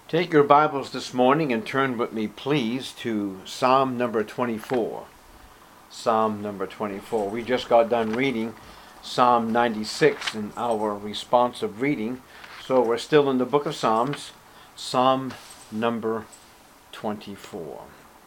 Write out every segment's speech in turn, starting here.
Take your Bibles this morning and turn with me, please, to Psalm number 24. Psalm number 24. We just got done reading Psalm 96 in our responsive reading, so we're still in the book of Psalms, Psalm number 24.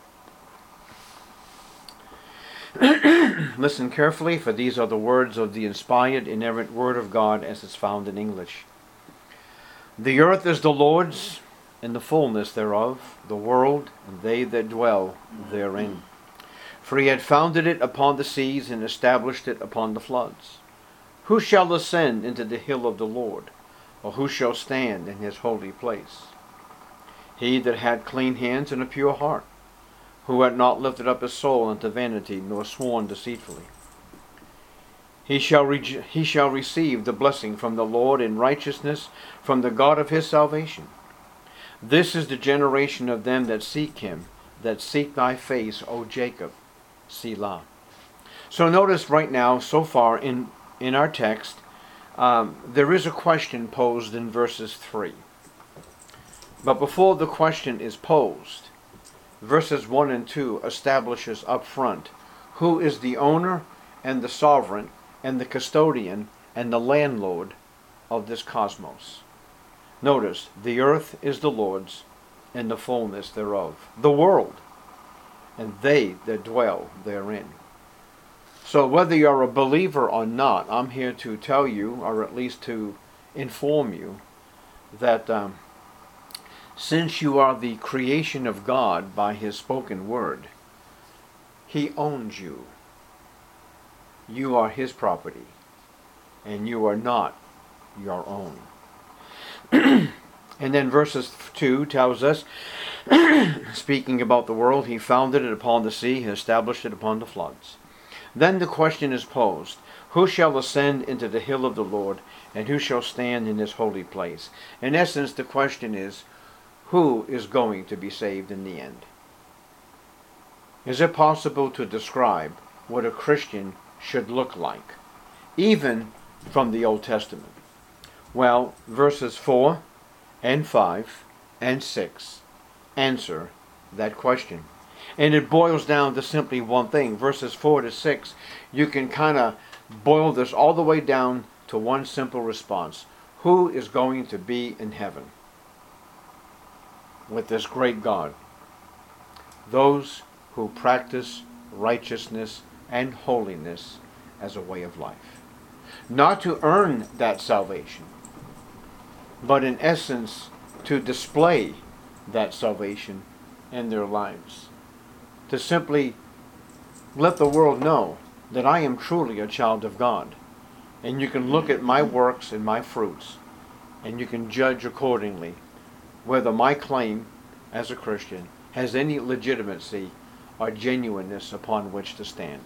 Listen carefully, for these are the words of the inspired, inerrant Word of God as it's found in English. The earth is the Lord's, and the fullness thereof, the world, and they that dwell therein. For he had founded it upon the seas, and established it upon the floods. Who shall ascend into the hill of the Lord, or who shall stand in his holy place? He that had clean hands and a pure heart, who had not lifted up his soul unto vanity, nor sworn deceitfully. He shall receive the blessing from the Lord, and righteousness from the God of his salvation. This is the generation of them that seek him, that seek thy face, O Jacob. Selah. So notice right now, so far in our text, there is a question posed in verses 3. But before the question is posed, verses 1 and 2 establishes up front who is the owner and the sovereign and the custodian and the landlord of this cosmos. Notice, the earth is the Lord's, and the fullness thereof, the world, and they that dwell therein. So whether you're a believer or not, I'm here to tell you, or at least to inform you, that since you are the creation of God by his spoken word, he owns you. You are his property, and you are not your own. And then verses 2 tells us, speaking about the world, he founded it upon the sea, he established it upon the floods. Then the question is posed, who shall ascend into the hill of the Lord, and who shall stand in his holy place? In essence, the question is, who is going to be saved in the end? Is it possible to describe what a Christian should look like, even from the Old Testament? Well, verses 4 and 5 and 6 answer that question. And it boils down to simply one thing. Verses 4 to 6, you can kind of boil this all the way down to one simple response. Who is going to be in heaven with this great God? Those who practice righteousness and holiness as a way of life. Not to earn that salvation, but in essence to display that salvation in their lives. To simply let the world know that I am truly a child of God. And you can look at my works and my fruits, and you can judge accordingly whether my claim as a Christian has any legitimacy or genuineness upon which to stand.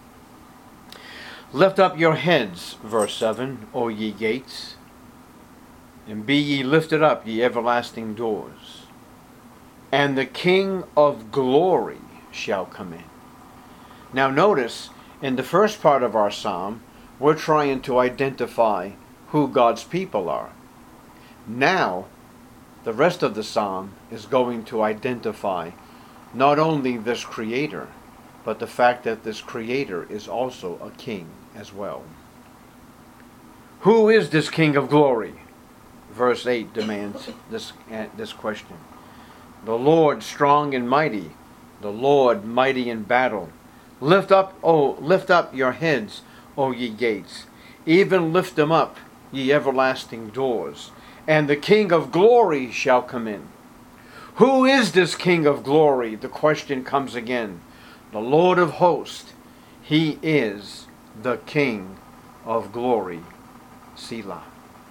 Lift up your heads, verse 7, O ye gates, and be ye lifted up, ye everlasting doors, and the King of glory shall come in. Now notice, in the first part of our psalm, we're trying to identify who God's people are. Now, the rest of the psalm is going to identify not only this creator, but the fact that this creator is also a king as well. Who is this King of glory? Verse 8 demands this question. The Lord strong and mighty, the Lord mighty in battle. Lift up your heads, O ye gates, even lift them up, ye everlasting doors, and the King of glory shall come in. Who is this King of glory? The question comes again. The Lord of hosts, he is the King of glory. Selah.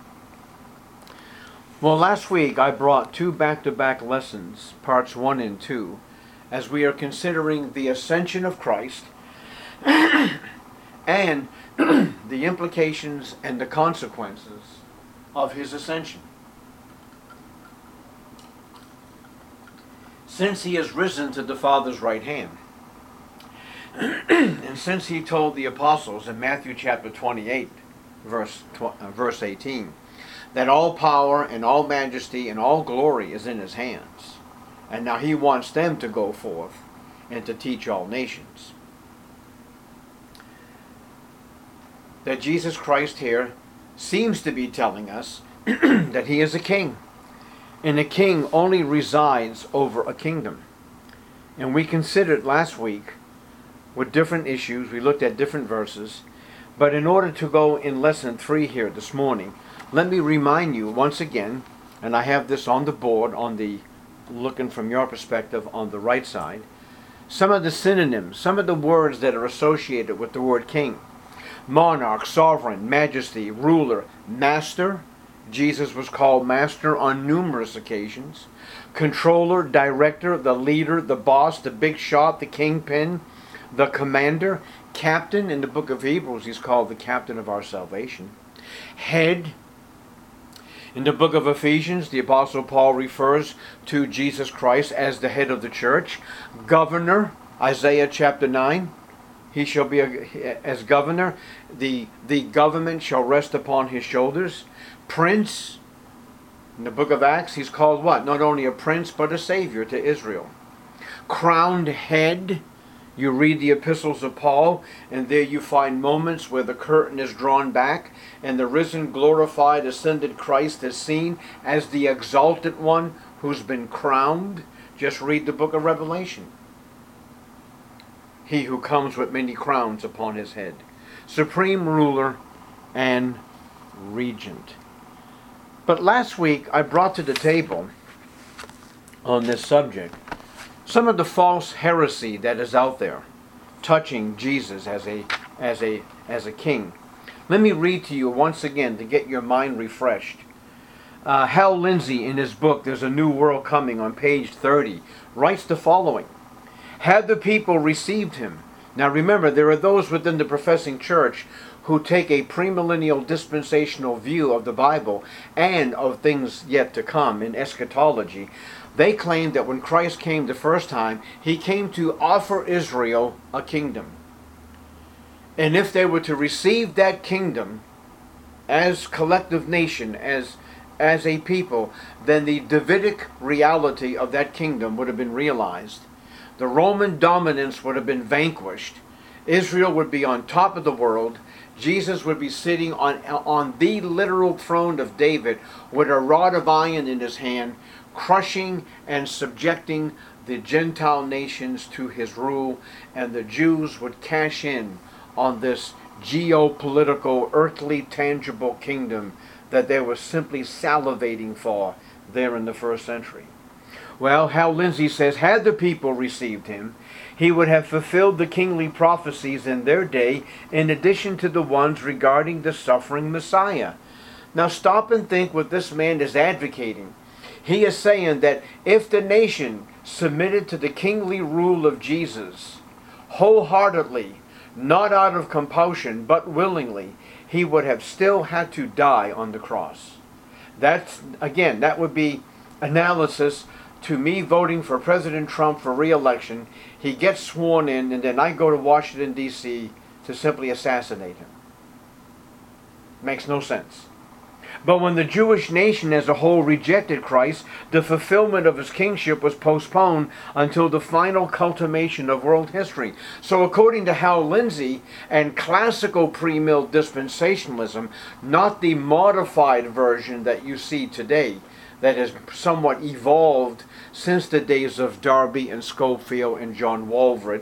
Well, last week I brought two back-to-back lessons, parts 1 and 2, as we are considering the ascension of Christ and the implications and the consequences of his ascension. Since he has risen to the Father's right hand, and since he told the apostles in Matthew chapter 28, verse 18, that all power and all majesty and all glory is in his hands. And now he wants them to go forth and to teach all nations. That Jesus Christ here seems to be telling us that he is a king. And a king only resides over a kingdom. And we considered last week with different issues. We looked at different verses. But in order to go in lesson 3 here this morning, let me remind you once again, and I have this on the board, on the looking from your perspective on the right side, some of the synonyms, some of the words that are associated with the word king. Monarch, sovereign, majesty, ruler, master. Jesus was called master on numerous occasions. Controller, director, the leader, the boss, the big shot, the kingpin, the commander. Captain, in the book of Hebrews, he's called the captain of our salvation. Head. In the book of Ephesians, the Apostle Paul refers to Jesus Christ as the head of the church. Governor, Isaiah chapter 9. He shall be as governor. The government shall rest upon his shoulders. Prince. In the book of Acts, he's called what? Not only a prince, but a savior to Israel. Crowned head. You read the epistles of Paul, and there you find moments where the curtain is drawn back, and the risen, glorified, ascended Christ is seen as the exalted one who's been crowned. Just read the book of Revelation. He who comes with many crowns upon his head. Supreme ruler and regent. But last week I brought to the table on this subject some of the false heresy that is out there touching Jesus as a king. Let me read to you once again to get your mind refreshed. Hal Lindsey, in his book, There's a New World Coming, on page 30, writes the following. Had the people received him? Now remember, there are those within the professing church who take a premillennial dispensational view of the Bible and of things yet to come in eschatology. They claim that when Christ came the first time, he came to offer Israel a kingdom. And if they were to receive that kingdom as collective nation, as a people, then the Davidic reality of that kingdom would have been realized. The Roman dominance would have been vanquished. Israel would be on top of the world. Jesus would be sitting on the literal throne of David with a rod of iron in his hand, crushing and subjecting the Gentile nations to his rule, and the Jews would cash in on this geopolitical, earthly, tangible kingdom that they were simply salivating for there in the first century. Well, Hal Lindsey says, had the people received him, he would have fulfilled the kingly prophecies in their day, in addition to the ones regarding the suffering Messiah. Now stop and think what this man is advocating. He is saying that if the nation submitted to the kingly rule of Jesus wholeheartedly, not out of compulsion, but willingly, he would have still had to die on the cross. That's, again, that would be analysis to me voting for President Trump for re-election. He gets sworn in, and then I go to Washington, D.C. to simply assassinate him. Makes no sense. But when the Jewish nation as a whole rejected Christ, the fulfillment of his kingship was postponed until the final culmination of world history. So according to Hal Lindsey and classical pre-mill dispensationalism, not the modified version that you see today, that has somewhat evolved since the days of Darby and Scofield and John Walvoord.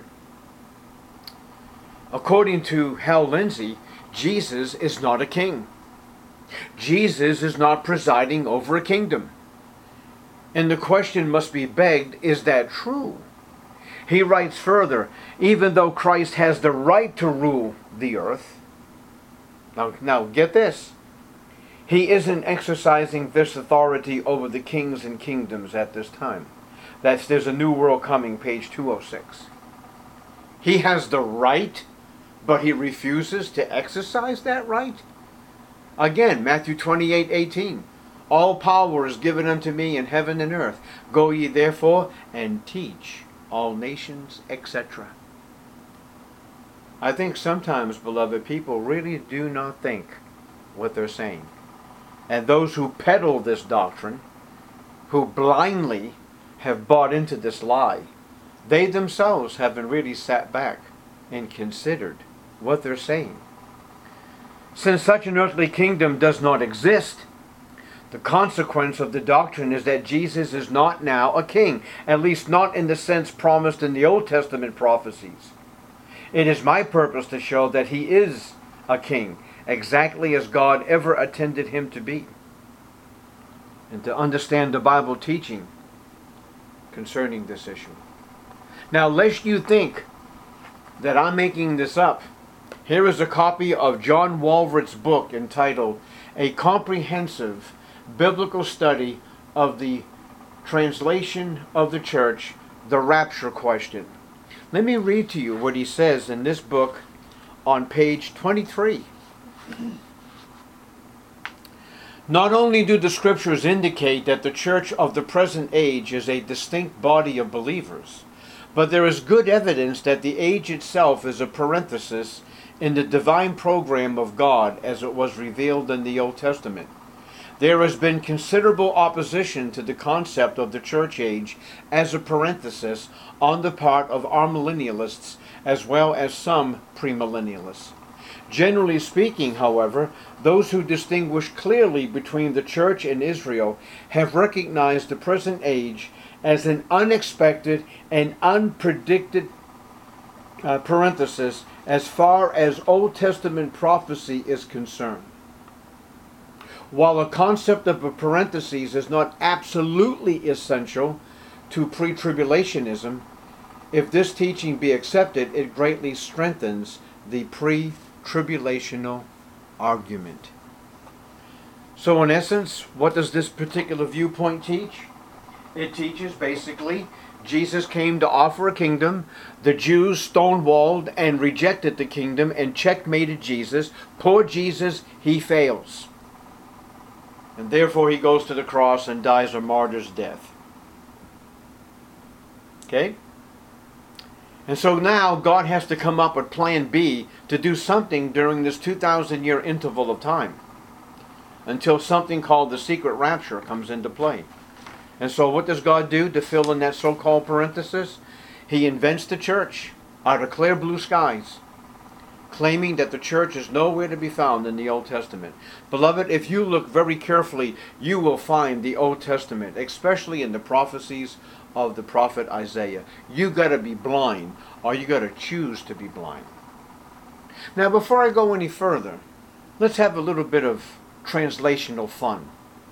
According to Hal Lindsey, Jesus is not a king. Jesus is not presiding over a kingdom. And the question must be begged, is that true? He writes further, even though Christ has the right to rule the earth, now get this, he isn't exercising this authority over the kings and kingdoms at this time. There's a New World Coming, page 206. He has the right, but he refuses to exercise that right? Again, Matthew 28:18. All power is given unto me in heaven and earth. Go ye therefore and teach all nations, etc. I think sometimes, beloved, people really do not think what they're saying. And those who peddle this doctrine, who blindly have bought into this lie, they themselves haven't really sat back and considered what they're saying. Since such an earthly kingdom does not exist, the consequence of the doctrine is that Jesus is not now a king, at least not in the sense promised in the Old Testament prophecies. It is my purpose to show that he is a king, exactly as God ever intended him to be, and to understand the Bible teaching concerning this issue. Now, lest you think that I'm making this up, here is a copy of John Walvoord's book entitled A Comprehensive Biblical Study of the Translation of the Church, the Rapture Question. Let me read to you what he says in this book on page 23. Not only do the scriptures indicate that the church of the present age is a distinct body of believers, but there is good evidence that the age itself is a parenthesis in the divine program of God as it was revealed in the Old Testament. There has been considerable opposition to the concept of the church age as a parenthesis on the part of amillennialists as well as some premillennialists. Generally speaking, however, those who distinguish clearly between the church and Israel have recognized the present age as an unexpected and unpredicted parenthesis as far as Old Testament prophecy is concerned. While a concept of a parenthesis is not absolutely essential to pre-tribulationism, if this teaching be accepted, it greatly strengthens the pre-tribulational argument. So in essence, what does this particular viewpoint teach? It teaches basically Jesus came to offer a kingdom. The Jews stonewalled and rejected the kingdom and checkmated Jesus. Poor Jesus, he fails. And therefore he goes to the cross and dies a martyr's death. Okay? And so now God has to come up with plan B to do something during this 2,000-year interval of time, until something called the secret rapture comes into play. And so what does God do to fill in that so-called parenthesis? He invents the church out of clear blue skies, claiming that the church is nowhere to be found in the Old Testament. Beloved, if you look very carefully, you will find the Old Testament, especially in the prophecies of the prophet Isaiah. You got to be blind, or you got to choose to be blind. Now, before I go any further, let's have a little bit of translational fun.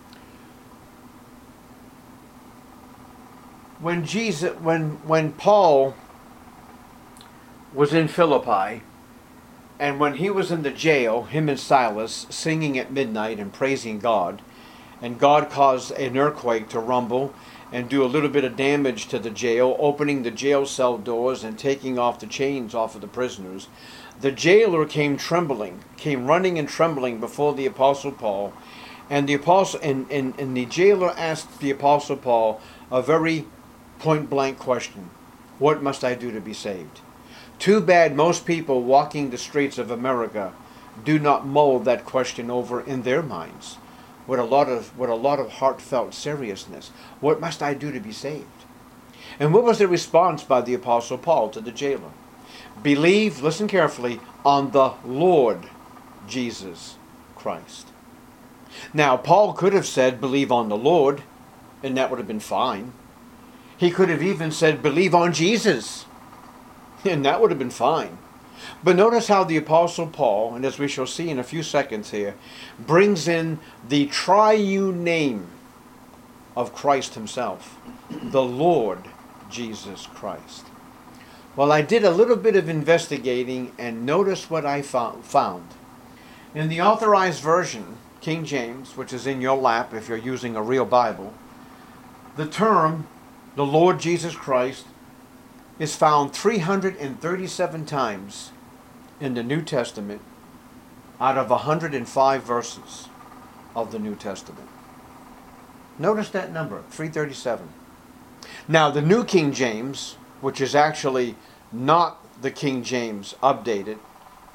When Paul was in Philippi, and when he was in the jail, him and Silas singing at midnight and praising God, and God caused an earthquake to rumble and do a little bit of damage to the jail, opening the jail cell doors and taking off the chains off of the prisoners, the jailer came running and trembling before the Apostle Paul, and the jailer asked the Apostle Paul a very point-blank question: what must I do to be saved? Too bad most people walking the streets of America do not mull that question over in their minds with a lot of heartfelt seriousness. What must I do to be saved? And what was the response by the Apostle Paul to the jailer? Believe, listen carefully, on the Lord Jesus Christ. Now, Paul could have said, believe on the Lord, and that would have been fine. He could have even said, believe on Jesus, and that would have been fine. But notice how the Apostle Paul, and as we shall see in a few seconds here, brings in the triune name of Christ himself, the Lord Jesus Christ. Well, I did a little bit of investigating, and notice what I found. In the Authorized Version, King James, which is in your lap if you're using a real Bible, the term the Lord Jesus Christ is found 337 times in the New Testament out of 105 verses of the New Testament. Notice that number, 337. Now, the New King James, which is actually not the King James updated,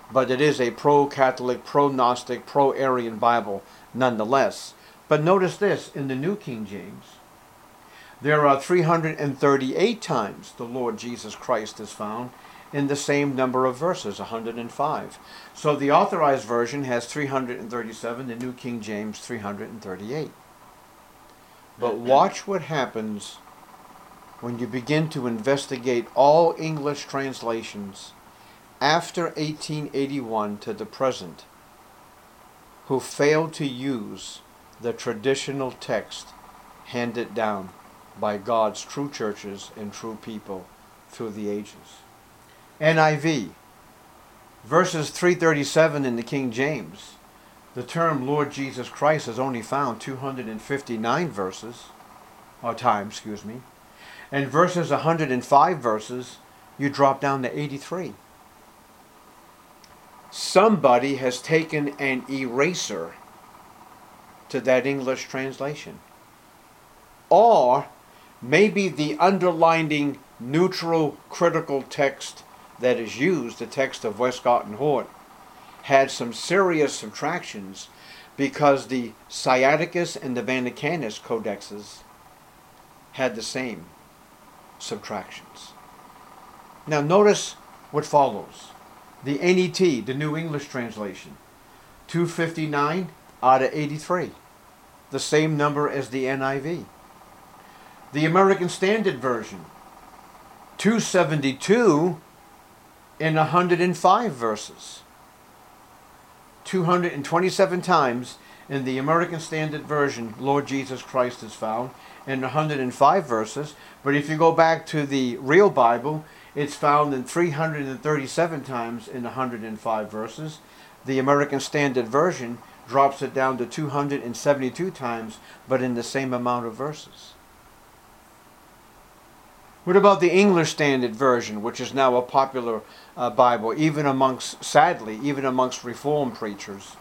but it is a pro-Catholic, pro-Gnostic, pro-Arian Bible nonetheless. But notice this, in the New King James, there are 338 times the Lord Jesus Christ is found in the same number of verses, 105. So the Authorized Version has 337, the New King James 338. But watch what happens when you begin to investigate all English translations after 1881 to the present, who failed to use the traditional text handed down by God's true churches and true people through the ages. NIV, verses 337 in the King James, the term Lord Jesus Christ is only found 259 verses, or times, and verses 105 verses, you drop down to 83. Somebody has taken an eraser to that English translation. Or maybe the underlining neutral critical text that is used, the text of Westcott and Hort, had some serious subtractions because the Sinaiticus and the Vaticanus codexes had the same subtractions. Now notice what follows. The NET, the New English Translation, 259 out of 83, the same number as the NIV. The American Standard Version, 272 in 105 verses. 227 times in the American Standard Version, Lord Jesus Christ is found in 105 verses. But if you go back to the real Bible, it's found in 337 times in 105 verses. The American Standard Version drops it down to 272 times, but in the same amount of verses. What about the English Standard Version, which is now a popular Bible, sadly, even amongst Reformed preachers?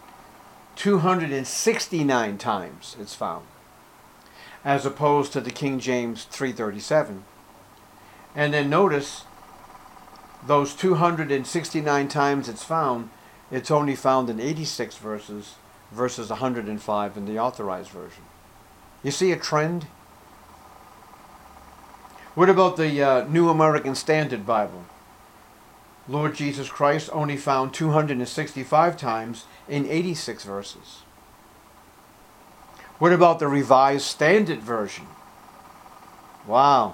269 times it's found, as opposed to the King James 337. And then notice, those 269 times it's found, it's only found in 86 verses, versus 105 in the Authorized Version. You see a trend? What about the New American Standard Bible? Lord Jesus Christ only found 265 times in 86 verses. What about the Revised Standard Version? Wow,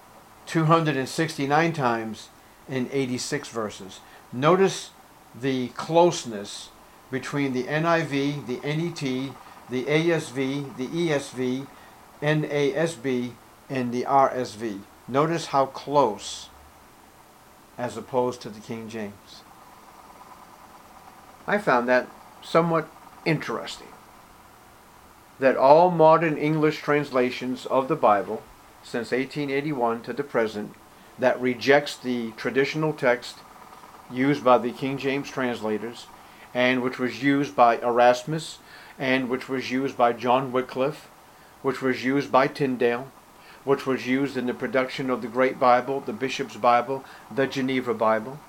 269 times in 86 verses. Notice the closeness between the NIV, the NET, the ASV, the ESV, NASB, and the RSV. Notice how close as opposed to the King James. I found that somewhat interesting, that all modern English translations of the Bible since 1881 to the present that rejects the traditional text used by the King James translators, and which was used by Erasmus, and which was used by John Wycliffe, which was used by Tyndale, which was used in the production of the Great Bible, the Bishop's Bible, the Geneva Bible.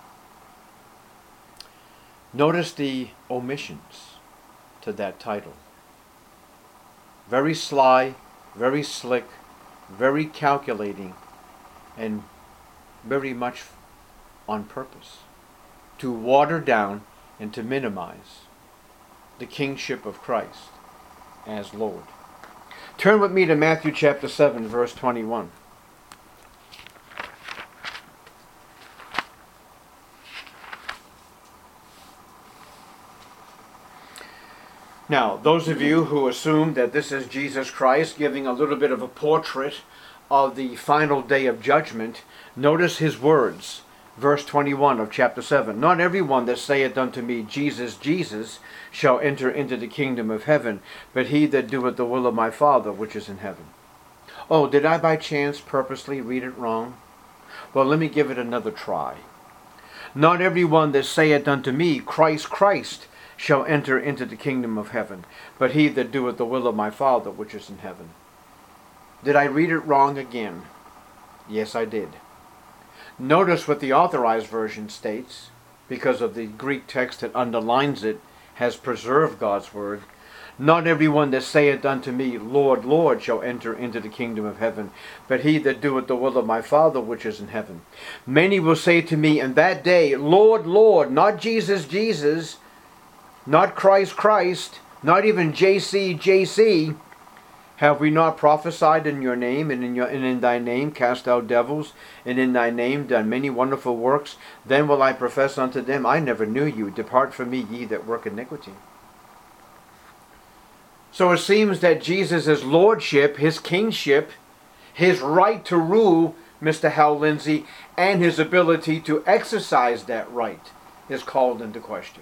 Notice the omissions to that title. Very sly, very slick, very calculating, and very much on purpose to water down and to minimize the kingship of Christ as Lord. Turn with me to Matthew chapter 7, verse 21. Now, those of you who assume that this is Jesus Christ giving a little bit of a portrait of the final day of judgment, notice his words, verse 21 of chapter 7. Not everyone that saith unto me, Jesus, Jesus, shall enter into the kingdom of heaven, but he that doeth the will of my Father which is in heaven. Oh, did I by chance purposely read it wrong? Well, let me give it another try. Not everyone that saith unto me, Christ, Christ, shall enter into the kingdom of heaven, but he that doeth the will of my Father which is in heaven. Did I read it wrong again? Yes, I did. Notice what the Authorized Version states. because of the Greek text that underlines it, has preserved God's word. Not everyone that saith unto me, Lord, Lord, shall enter into the kingdom of heaven, but he that doeth the will of my Father which is in heaven. Many will say to me in that day, Lord, Lord, not Jesus, Jesus, not Christ, Christ, not even JC, JC. Have we not prophesied in your name, and in thy name cast out devils, and in thy name done many wonderful works? Then will I profess unto them, I never knew you. Depart from me, ye that work iniquity. So it seems that Jesus' lordship, his kingship, his right to rule, Mr. Hal Lindsey, and his ability to exercise that right is called into question.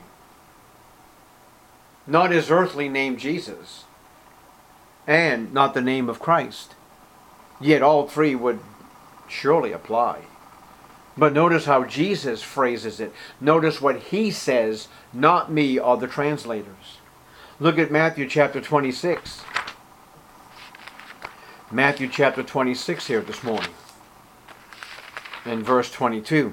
Not his earthly name Jesus, and not the name of Christ. Yet all three would surely apply. But notice how Jesus phrases it. Notice what he says, not me or the translators. Look at Matthew chapter 26. Matthew chapter 26 here this morning. In verse 22.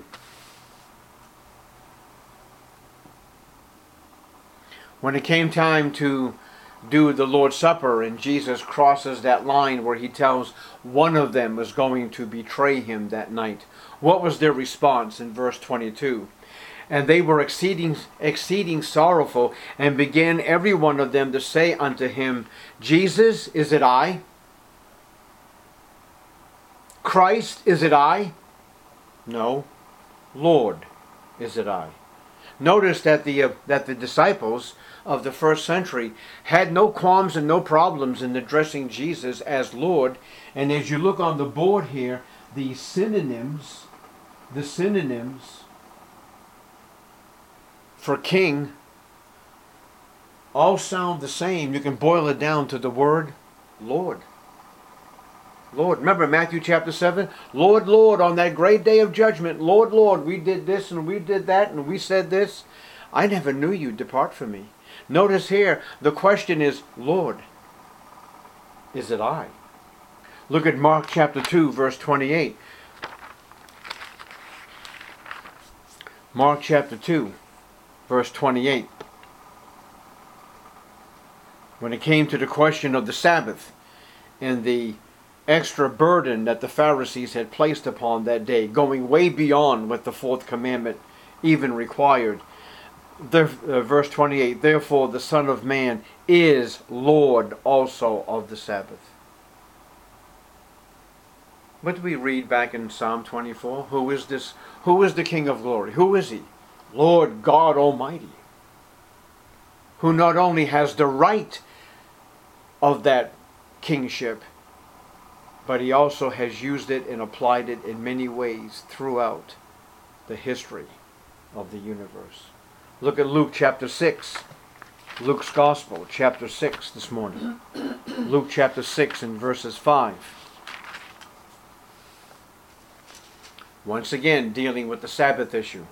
When it came time to do the Lord's Supper, and Jesus crosses that line where he tells one of them was going to betray him that night, what was their response in verse 22? And they were exceeding sorrowful, and began every one of them to say unto him, Jesus, is it I? Christ, is it I? No. Lord, is it I? Notice that the disciples of the first century had no qualms and no problems in addressing Jesus as Lord. And as you look on the board here, the synonyms for king all sound the same. You can boil it down to the word Lord. Lord. Remember Matthew chapter 7? Lord, Lord, on that great day of judgment, Lord, Lord, we did this and we did that and we said this. I never knew you. Depart from me. Notice here, the question is, Lord, is it I? Look at Mark chapter 2, verse 28. Mark chapter 2, verse 28. When it came to the question of the Sabbath and the extra burden that the Pharisees had placed upon that day, going way beyond what the fourth commandment even required. Verse 28, therefore the Son of Man is Lord also of the Sabbath. What do we read back in Psalm 24? Who is this? Who is the King of glory? Who is he? Lord God Almighty, who not only has the right of that kingship, but he also has used it and applied it in many ways throughout the history of the universe. Look at Luke chapter 6. Luke's Gospel, chapter 6 this morning. Luke chapter 6 and verses 5. Once again, dealing with the Sabbath issue.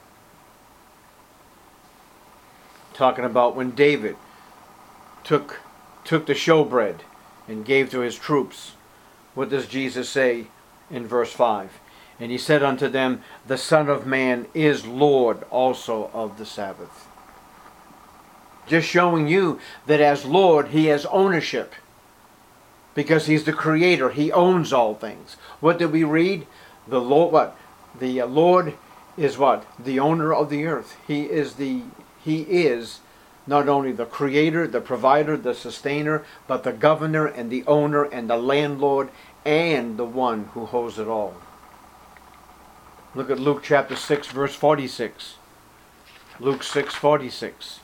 Talking about when David took the showbread and gave to his troops. What does Jesus say in verse 5? And he said unto them, the Son of Man is Lord also of the Sabbath. Just showing you that as Lord, he has ownership. Because he's the creator. He owns all things. What did we read? The Lord, what? The Lord is what? The owner of the earth. He is not only the creator, the provider, the sustainer, but the governor and the owner and the landlord and the one who holds it all. Look at Luke chapter 6, verse 46. Luke 6:46.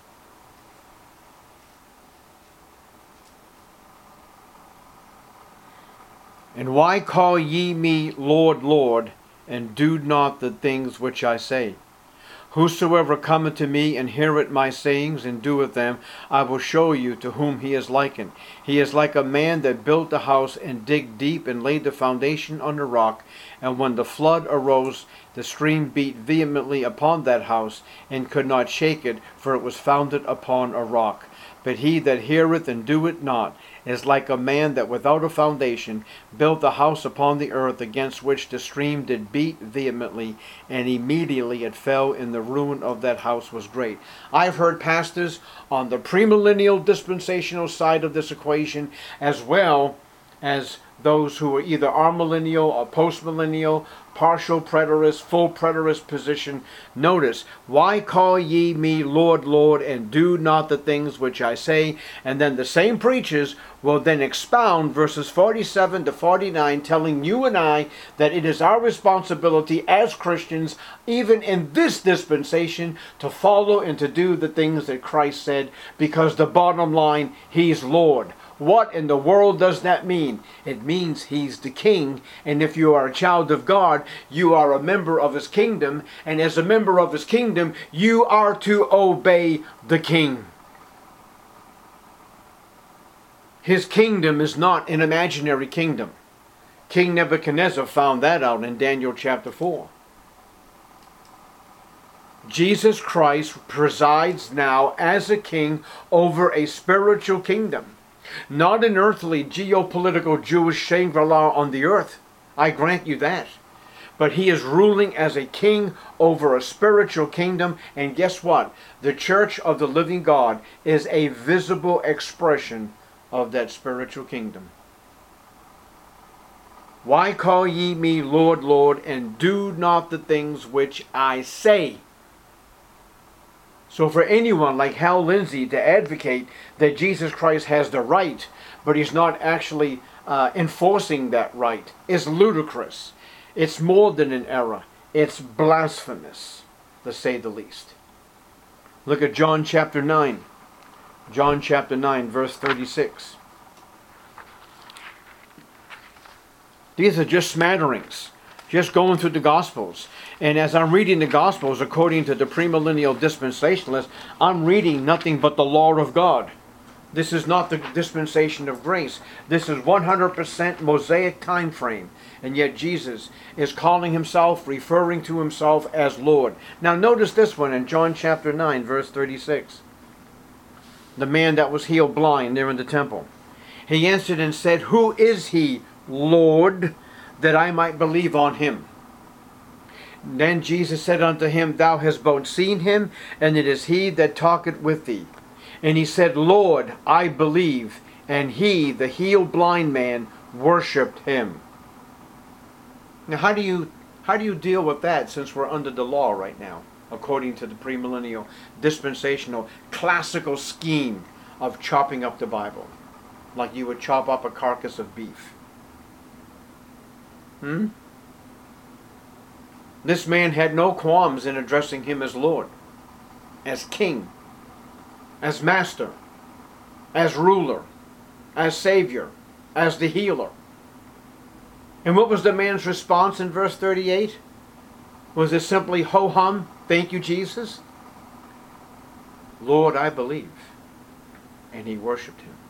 And why call ye me Lord, Lord, and do not the things which I say? Whosoever cometh to me and heareth my sayings and doeth them, I will show you to whom he is likened. He is like a man that built a house and digged deep and laid the foundation on the rock. And when the flood arose, the stream beat vehemently upon that house and could not shake it, for it was founded upon a rock. But he that heareth and doeth not is like a man that without a foundation built a house upon the earth, against which the stream did beat vehemently, and immediately it fell, and the ruin of that house was great. I've heard pastors on the premillennial dispensational side of this equation, as well as those who are either amillennial or postmillennial, partial preterist, full preterist position. Notice, why call ye me Lord, Lord, and do not the things which I say? And then the same preachers will then expound verses 47 to 49, telling you and I that it is our responsibility as Christians, even in this dispensation, to follow and to do the things that Christ said, because the bottom line, He's Lord. What in the world does that mean? It means He's the King, and if you are a child of God, you are a member of His kingdom, and as a member of His kingdom, you are to obey the King. His kingdom is not an imaginary kingdom. King Nebuchadnezzar found that out in Daniel chapter 4. Jesus Christ presides now as a king over a spiritual kingdom. Not an earthly, geopolitical Jewish Shangri-La on the earth. I grant you that. But He is ruling as a king over a spiritual kingdom. And guess what? The church of the living God is a visible expression of that spiritual kingdom. Why call ye me Lord, Lord, and do not the things which I say? So for anyone like Hal Lindsey to advocate that Jesus Christ has the right, but He's not actually enforcing that right, is ludicrous. It's more than an error. It's blasphemous, to say the least. Look at John chapter 9. John chapter 9, verse 36. These are just smatterings, just going through the Gospels. And as I'm reading the Gospels, according to the premillennial dispensationalists, I'm reading nothing but the law of God. This is not the dispensation of grace. This is 100% Mosaic time frame. And yet Jesus is calling Himself, referring to Himself as Lord. Now notice this one in John chapter 9, verse 36. The man that was healed blind there in the temple. He answered and said, Who is He, Lord, that I might believe on Him? Then Jesus said unto him, Thou hast both seen Him, and it is He that talketh with thee. And he said, Lord, I believe. And he, the healed blind man, worshipped Him. Now how do you deal with that, since we're under the law right now, according to the premillennial, dispensational, classical scheme of chopping up the Bible, like you would chop up a carcass of beef? This man had no qualms in addressing Him as Lord, as King, as Master, as Ruler, as Savior, as the Healer. And what was the man's response in verse 38? Was it simply ho-hum, thank you Jesus? Lord, I believe. And he worshipped Him.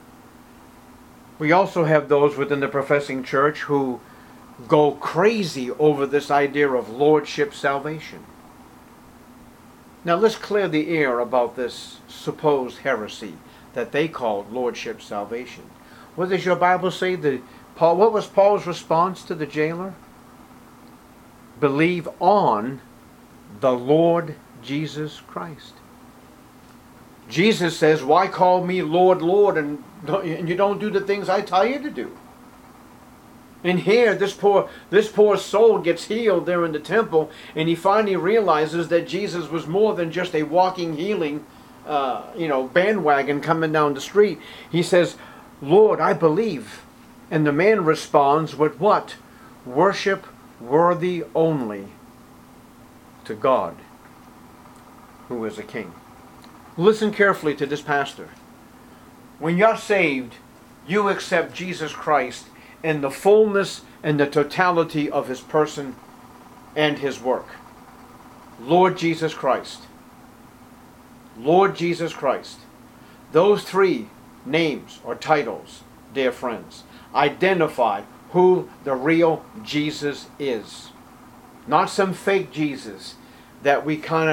We also have those within the professing church who go crazy over this idea of lordship salvation. Now let's clear the air about this supposed heresy that they called lordship salvation. What does your Bible say? What was Paul's response to the jailer? Believe on the Lord Jesus Christ. Jesus says, why call me Lord, Lord, and you don't do the things I tell you to do? And here, this poor soul gets healed there in the temple, and he finally realizes that Jesus was more than just a walking healing, bandwagon coming down the street. He says, Lord, I believe. And the man responds with what? Worship worthy only to God, who is a king. Listen carefully to this pastor. When you're saved, you accept Jesus Christ in the fullness and the totality of His person and His work. Lord Jesus Christ. Lord Jesus Christ. Those three names or titles, dear friends, identify who the real Jesus is. Not some fake Jesus that we kind of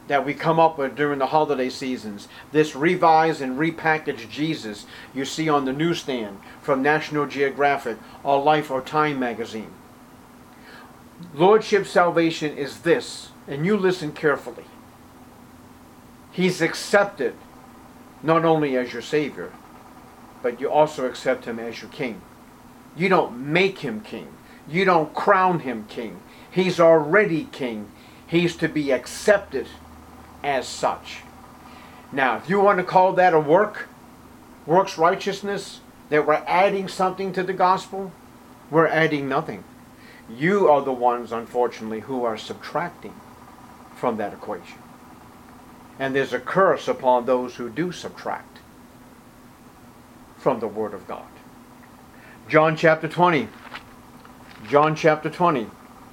that we come up with during the holiday seasons. This revised and repackaged Jesus you see on the newsstand from National Geographic or Life or Time magazine. Lordship salvation is this, and you listen carefully. He's accepted not only as your Savior, but you also accept Him as your King. You don't make Him King. You don't crown Him King. He's already King. He's to be accepted as such. Now, if you want to call that a works righteousness, that we're adding something to the gospel, we're adding nothing. You are the ones, unfortunately, who are subtracting from that equation. And there's a curse upon those who do subtract from the Word of God. John chapter 20. John chapter 20.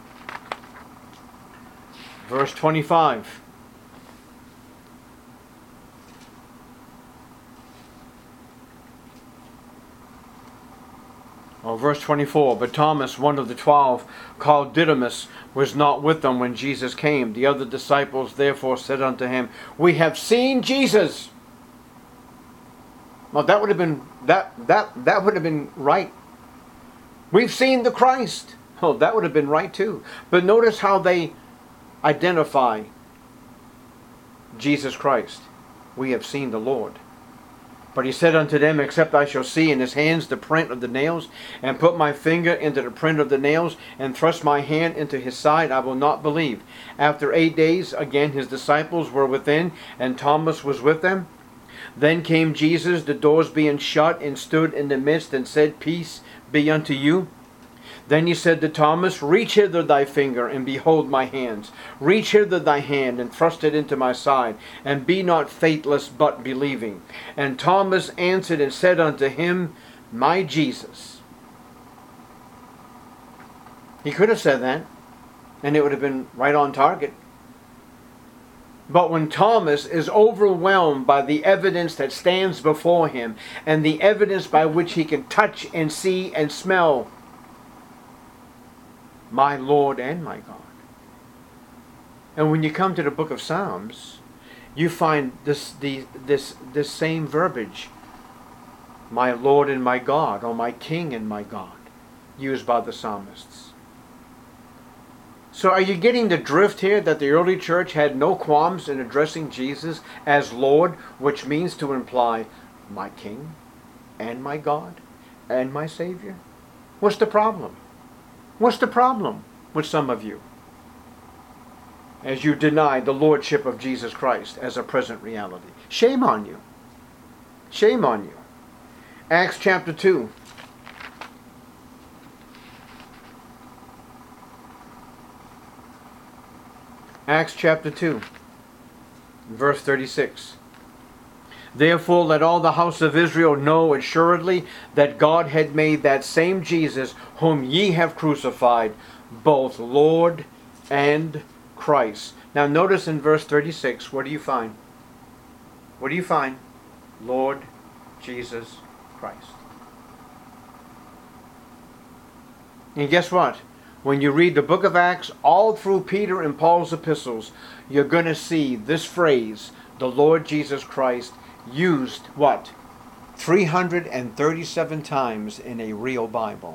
Verse 25. Verse 24, but Thomas, one of the 12, called Didymus, was not with them when Jesus came. The other disciples therefore said unto him, we have seen Jesus. Well, that would have been right. We've seen the Christ. Oh, that would have been right too. But notice how they identify Jesus Christ. We have seen the Lord. But he said unto them, except I shall see in his hands the print of the nails, and put my finger into the print of the nails, and thrust my hand into his side, I will not believe. After 8 days, again his disciples were within, and Thomas was with them. Then came Jesus, the doors being shut, and stood in the midst, and said, peace be unto you. Then he said to Thomas, reach hither thy finger, and behold my hands. Reach hither thy hand, and thrust it into my side, and be not faithless, but believing. And Thomas answered and said unto him, my Jesus. He could have said that, and it would have been right on target. But when Thomas is overwhelmed by the evidence that stands before him, and the evidence by which he can touch and see and smell my Lord and my God. And when you come to the book of Psalms, you find this same verbiage, my Lord and my God, or my King and my God, used by the psalmists. So are you getting the drift here that the early church had no qualms in addressing Jesus as Lord, which means to imply my King and my God and my Savior? What's the problem? What's the problem with some of you as you deny the Lordship of Jesus Christ as a present reality? Shame on you. Shame on you. Acts chapter 2. Acts chapter 2, verse 36. Therefore let all the house of Israel know assuredly that God had made that same Jesus whom ye have crucified, both Lord and Christ. Now notice in verse 36, what do you find? What do you find? Lord Jesus Christ. And guess what? When you read the book of Acts, all through Peter and Paul's epistles, you're going to see this phrase, the Lord Jesus Christ, used, what? 337 times in a real Bible.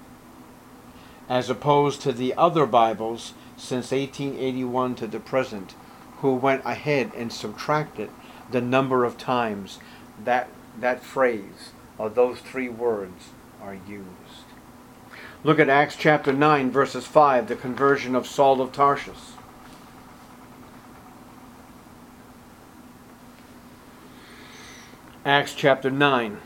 As opposed to the other Bibles since 1881 to the present, who went ahead and subtracted the number of times that phrase, or those three words, are used. Look at Acts chapter 9, verses 5, the conversion of Saul of Tarsus. Acts chapter 9.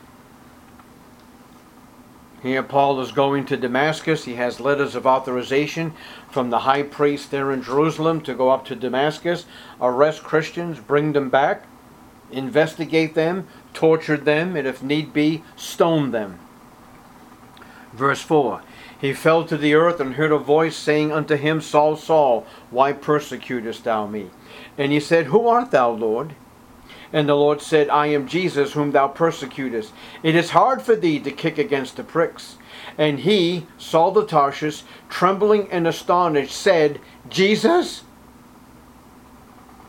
Here Paul is going to Damascus. He has letters of authorization from the high priest there in Jerusalem to go up to Damascus, arrest Christians, bring them back, investigate them, torture them, and if need be, stone them. Verse 4, he fell to the earth and heard a voice saying unto him, Saul, Saul, why persecutest thou me? And he said, Who art thou, Lord? And the Lord said, I am Jesus whom thou persecutest. It is hard for thee to kick against the pricks. And he, Saul of Tarsus, trembling and astonished, said, Jesus,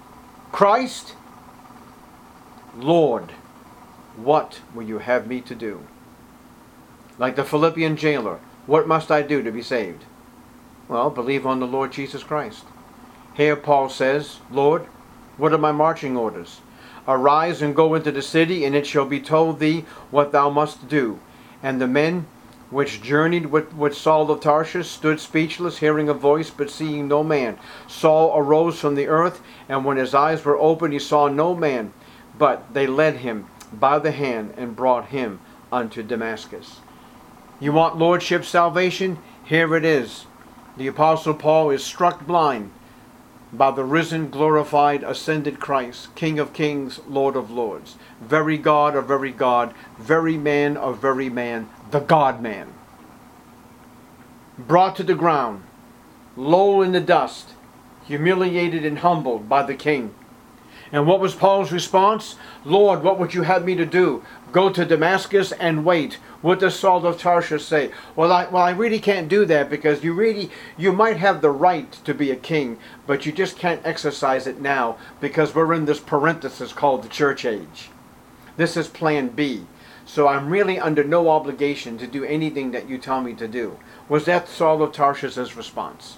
Christ, Lord, what will you have me to do? Like the Philippian jailer, what must I do to be saved? Well, believe on the Lord Jesus Christ. Here Paul says, Lord, what are my marching orders? Arise and go into the city, and it shall be told thee what thou must do. And the men which journeyed with Saul of Tarsus stood speechless, hearing a voice, but seeing no man. Saul arose from the earth, and when his eyes were opened, he saw no man. But they led him by the hand and brought him unto Damascus. You want lordship salvation? Here it is. The Apostle Paul is struck blind by the risen, glorified, ascended Christ, King of kings, Lord of lords, very God of very God, very man of very man, the God-man. Brought to the ground, low in the dust, humiliated and humbled by the King. And what was Paul's response? Lord, what would you have me to do? Go to Damascus and wait. What does Saul of Tarsus say? Well, I really can't do that, because you might have the right to be a king, but you just can't exercise it now, because we're in this parenthesis called the church age. This is plan B. So I'm really under no obligation to do anything that you tell me to do. Was that Saul of Tarsus' response?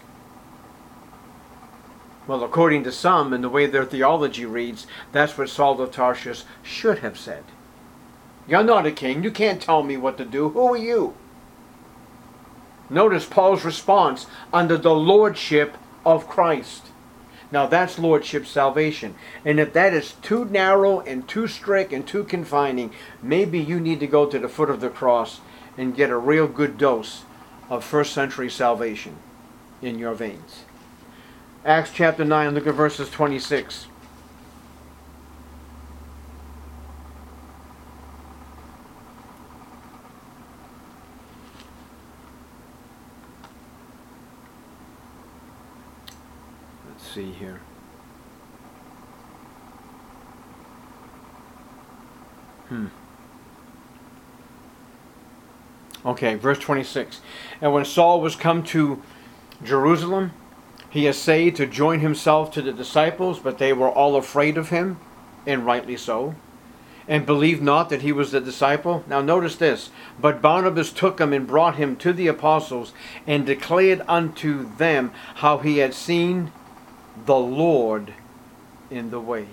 Well, according to some, and the way their theology reads, that's what Saul of Tarsus should have said. You're not a king. You can't tell me what to do. Who are you? Notice Paul's response: under the lordship of Christ. Now that's lordship salvation. And if that is too narrow and too strict and too confining, maybe you need to go to the foot of the cross and get a real good dose of first century salvation in your veins. Acts chapter 9, look at verses 26. Let's see here. Okay, verse 26. And when Saul was come to Jerusalem, he essayed to join himself to the disciples, but they were all afraid of him, and rightly so, and believed not that he was the disciple. Now notice this. But Barnabas took him and brought him to the apostles, and declared unto them how he had seen the Lord in the way.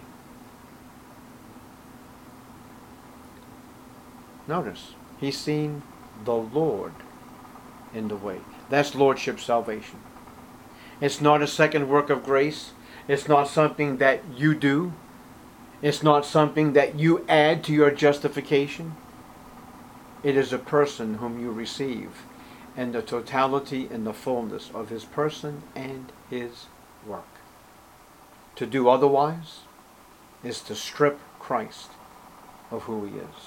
Notice, he's seen the Lord in the way. That's lordship salvation. It's not a second work of grace. It's not something that you do. It's not something that you add to your justification. It is a person whom you receive in the totality and the fullness of his person and his work. To do otherwise is to strip Christ of who he is.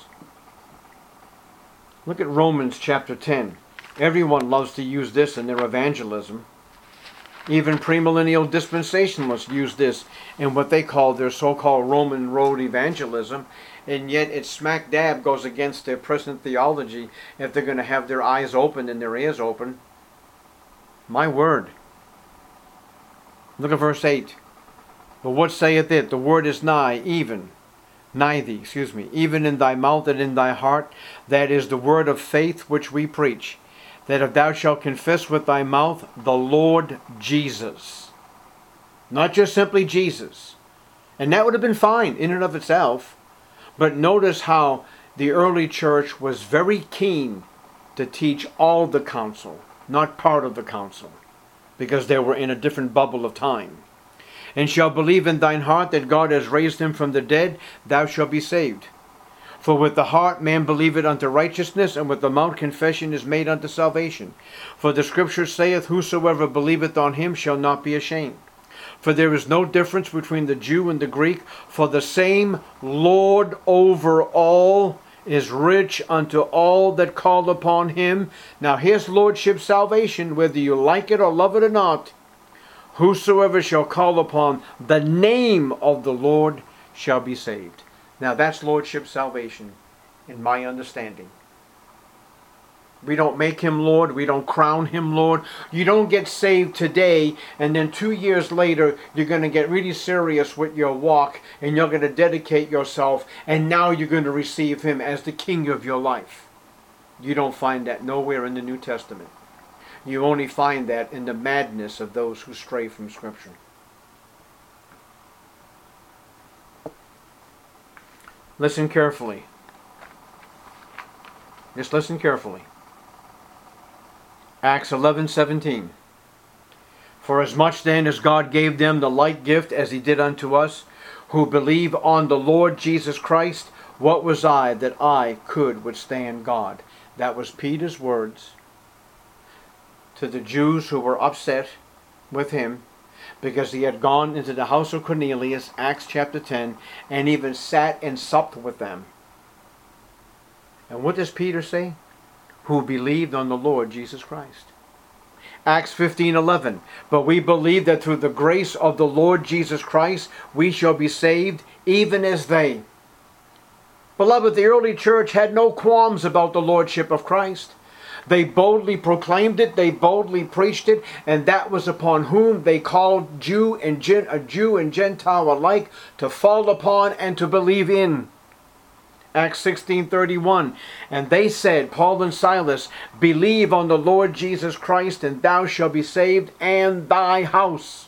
Look at Romans chapter 10. Everyone loves to use this in their evangelism. Even premillennial dispensationalists use this in what they call their so-called Roman road evangelism, and yet it smack dab goes against their present theology if they're going to have their eyes open and their ears open. My word. Look at verse 8. But what saith it? The word is nigh thee, even in thy mouth and in thy heart. That is the word of faith which we preach. That if thou shalt confess with thy mouth the Lord Jesus, not just simply Jesus, and that would have been fine in and of itself, but notice how the early church was very keen to teach all the counsel, not part of the counsel, because they were in a different bubble of time. And shall believe in thine heart that God has raised him from the dead, thou shalt be saved. For with the heart man believeth unto righteousness, and with the mouth confession is made unto salvation. For the Scripture saith, whosoever believeth on him shall not be ashamed. For there is no difference between the Jew and the Greek, for the same Lord over all is rich unto all that call upon him. Now here's lordship salvation, whether you like it or love it or not. Whosoever shall call upon the name of the Lord shall be saved. Now that's lordship salvation in my understanding. We don't make him Lord. We don't crown him Lord. You don't get saved today and then 2 years later you're going to get really serious with your walk and you're going to dedicate yourself and now you're going to receive him as the king of your life. You don't find that nowhere in the New Testament. You only find that in the madness of those who stray from Scripture. Listen carefully. Just listen carefully. Acts 11:17. For as much then as God gave them the like gift as he did unto us, who believe on the Lord Jesus Christ, what was I that I could withstand God? That was Peter's words to the Jews who were upset with him because he had gone into the house of Cornelius, Acts chapter 10, and even sat and supped with them. And what does Peter say? Who believed on the Lord Jesus Christ. Acts 15:11. But we believe that through the grace of the Lord Jesus Christ we shall be saved, even as they. Beloved, the early church had no qualms about the lordship of Christ. They boldly proclaimed it, they boldly preached it, and that was upon whom they called Jew and Gentile alike to fall upon and to believe in. Acts 16:31, and they said, Paul and Silas, believe on the Lord Jesus Christ, and thou shalt be saved, and thy house.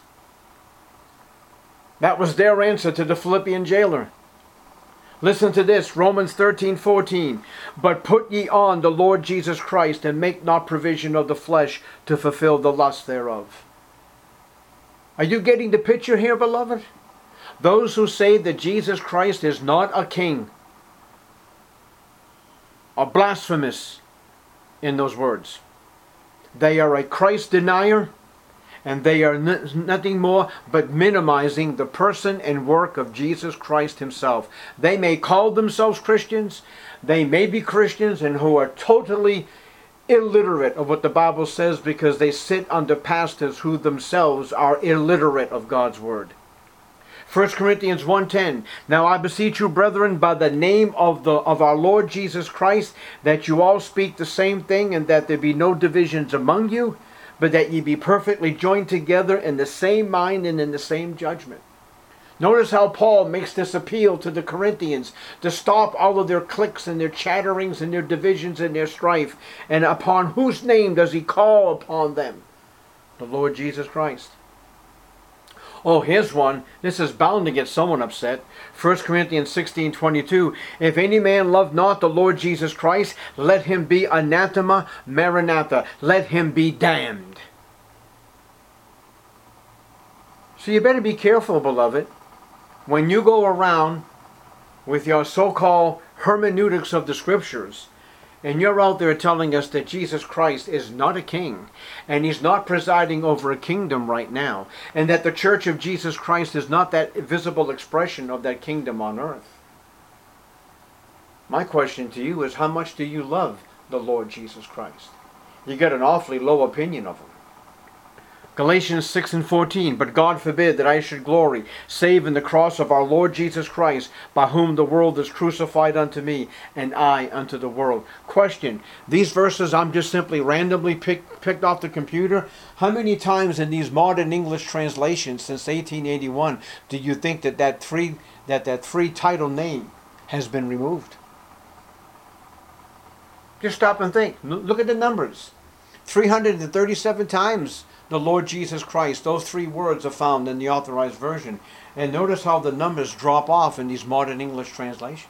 That was their answer to the Philippian jailer. Listen to this, Romans 13:14. But put ye on the Lord Jesus Christ, and make not provision of the flesh to fulfill the lust thereof. Are you getting the picture here, beloved? Those who say that Jesus Christ is not a king are blasphemous in those words. They are a Christ denier, and they are nothing more but minimizing the person and work of Jesus Christ himself. They may call themselves Christians, they may be Christians and who are totally illiterate of what the Bible says because they sit under pastors who themselves are illiterate of God's word. 1 Corinthians 1:10. Now I beseech you, brethren, by the name of our Lord Jesus Christ, that you all speak the same thing, and that there be no divisions among you, but that ye be perfectly joined together in the same mind and in the same judgment. Notice how Paul makes this appeal to the Corinthians to stop all of their cliques and their chatterings and their divisions and their strife. And upon whose name does he call upon them? The Lord Jesus Christ. Oh, here's one. This is bound to get someone upset. 1 Corinthians 16:22. If any man love not the Lord Jesus Christ, let him be anathema maranatha. Let him be damned. So you better be careful, beloved, when you go around with your so-called hermeneutics of the Scriptures, and you're out there telling us that Jesus Christ is not a king, and he's not presiding over a kingdom right now, and that the Church of Jesus Christ is not that visible expression of that kingdom on earth. My question to you is, how much do you love the Lord Jesus Christ? You got an awfully low opinion of him. Galatians 6:14, but God forbid that I should glory, save in the cross of our Lord Jesus Christ, by whom the world is crucified unto me, and I unto the world. Question, these verses I'm just simply randomly picked off the computer. How many times in these modern English translations since 1881 do you think that three title name has been removed? Just stop and think. Look at the numbers. 337 times the Lord Jesus Christ. Those three words are found in the Authorized Version. And notice how the numbers drop off in these modern English translations.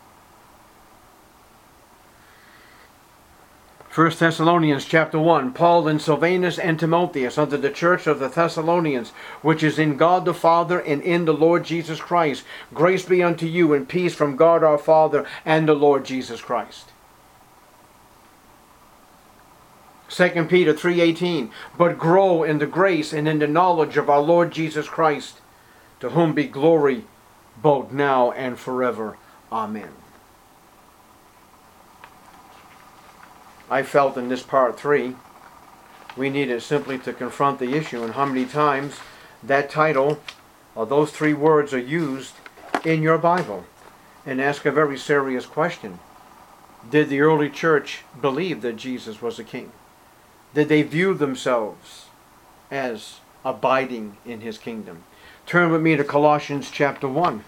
1 Thessalonians chapter 1. Paul and Silvanus and Timotheus unto the church of the Thessalonians, which is in God the Father and in the Lord Jesus Christ. Grace be unto you and peace from God our Father and the Lord Jesus Christ. 2 Peter 3:18, but grow in the grace and in the knowledge of our Lord Jesus Christ, to whom be glory both now and forever. Amen. I felt in this part 3, we needed simply to confront the issue and how many times that title or those three words are used in your Bible, and ask a very serious question. Did the early church believe that Jesus was a king? Did they view themselves as abiding in his kingdom? Turn with me to Colossians chapter 1.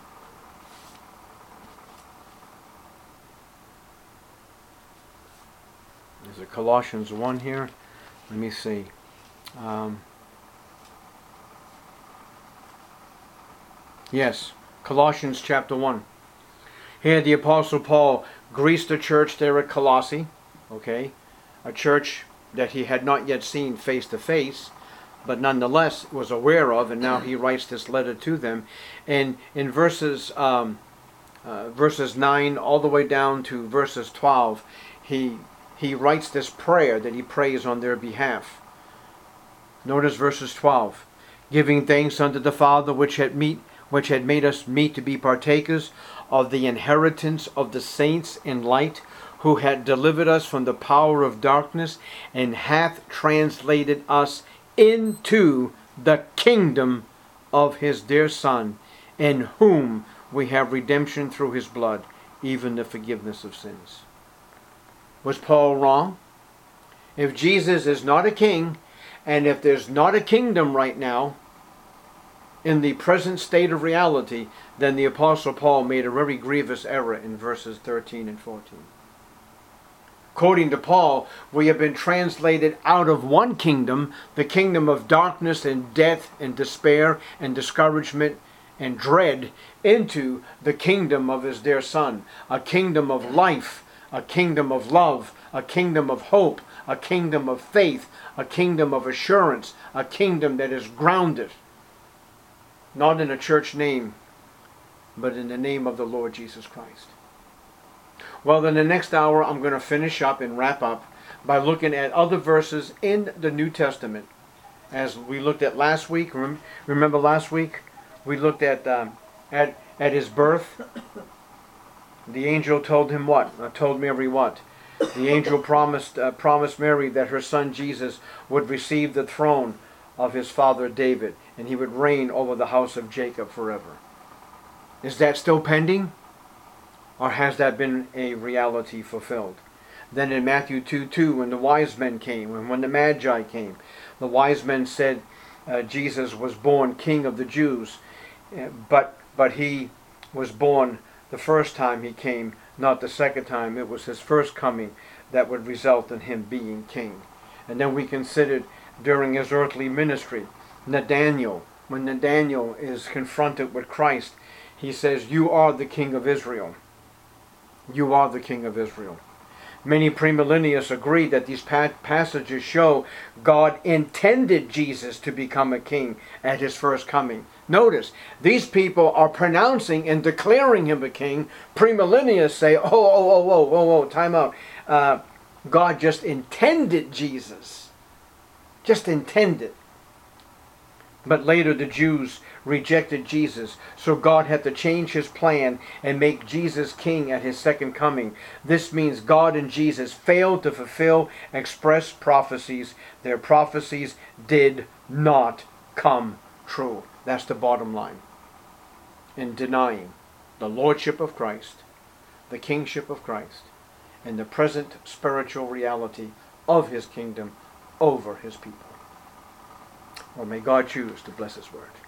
Is it Colossians 1 here? Let me see. Yes, Colossians chapter 1. Here the Apostle Paul greets the church there at Colossae, okay, a church that he had not yet seen face to face, but nonetheless was aware of, and now he writes this letter to them. And in verses 9 all the way down to verses 12, he writes this prayer that he prays on their behalf. Notice verses 12. Giving thanks unto the Father which had made us meet to be partakers of the inheritance of the saints in light, who had delivered us from the power of darkness, and hath translated us into the kingdom of his dear Son, in whom we have redemption through his blood, even the forgiveness of sins. Was Paul wrong? If Jesus is not a king, and if there's not a kingdom right now, in the present state of reality, then the Apostle Paul made a very grievous error in verses 13 and 14. According to Paul, we have been translated out of one kingdom, the kingdom of darkness and death and despair and discouragement and dread, into the kingdom of his dear Son, a kingdom of life, a kingdom of love, a kingdom of hope, a kingdom of faith, a kingdom of assurance, a kingdom that is grounded not in a church name, but in the name of the Lord Jesus Christ. Well, in the next hour, I'm going to finish up and wrap up by looking at other verses in the New Testament. As we looked at last week, remember last week, we looked at his birth. The angel told him what? Told Mary what? The angel promised Mary that her son Jesus would receive the throne of his father David, and he would reign over the house of Jacob forever. Is that still pending? Or has that been a reality fulfilled? Then in Matthew 2:2, when the wise men came, and when the Magi came, the wise men said Jesus was born King of the Jews, but he was born the first time he came, not the second time. It was his first coming that would result in him being king. And then we considered during his earthly ministry, Nathanael, when Nathanael is confronted with Christ, he says, "You are the King of Israel. You are the King of Israel." Many premillennialists agree that these passages show God intended Jesus to become a king at his first coming. Notice, these people are pronouncing and declaring him a king. Premillennialists say, whoa, time out. God just intended Jesus. Just intended. But later the Jews rejected Jesus, so God had to change his plan and make Jesus king at his second coming. This means God and Jesus failed to fulfill express prophecies. Their prophecies did not come true. That's the bottom line. In denying the lordship of Christ, the kingship of Christ, and the present spiritual reality of his kingdom over his people. Or may God choose to bless his word.